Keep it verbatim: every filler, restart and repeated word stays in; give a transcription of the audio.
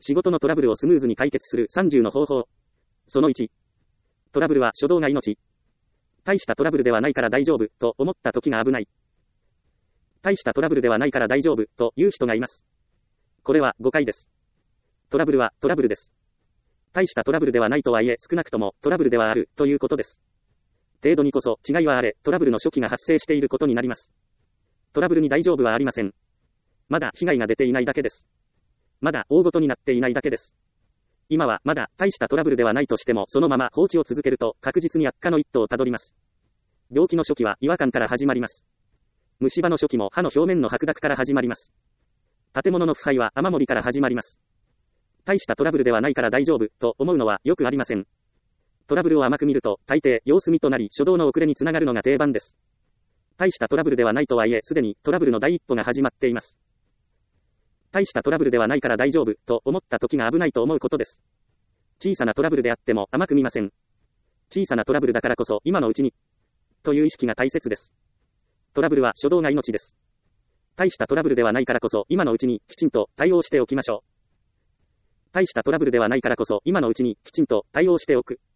仕事のトラブルをスムーズに解決するさんじゅうの方法。そのいち。トラブルは初動が命。大したトラブルではないから大丈夫、と思った時が危ない。大したトラブルではないから大丈夫、という人がいます。これは誤解です。トラブルはトラブルです。大したトラブルではないとはいえ少なくともトラブルではある、ということです。程度にこそ違いはあれ、トラブルの初期が発生していることになります。トラブルに大丈夫はありません。まだ被害が出ていないだけです。まだ大ごとになっていないだけです。今はまだ大したトラブルではないとしてもそのまま放置を続けると確実に悪化の一途をたどります。病気の初期は違和感から始まります。虫歯の初期も歯の表面の白濁から始まります。建物の腐敗は雨漏りから始まります。大したトラブルではないから大丈夫と思うのはよくありません。トラブルを甘く見ると大抵様子見となり初動の遅れにつながるのが定番です。大したトラブルではないとはいえすでにトラブルの第一歩が始まっています。大したトラブルではないから大丈夫と思った時が危ないと思うことです。小さなトラブルであっても甘く見ません。小さなトラブルだからこそ今のうちにという意識が大切です。トラブルは初動が命です。大したトラブルではないからこそ今のうちにきちんと対応しておきましょう。大したトラブルではないからこそ今のうちにきちんと対応しておく。